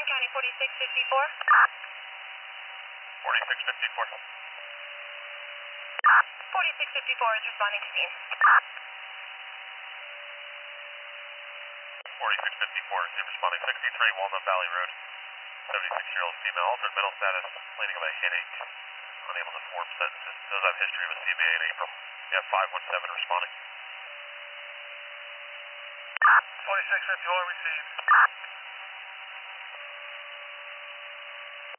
Warren County 4654. 4654. 4654 is responding to scene. 4654 is responding 63 Walnut Valley Road. 76-year-old female, altered mental status, complaining of a headache, unable to form sentences. Does have history of a CBA in April. We have 517 responding. 4654 received.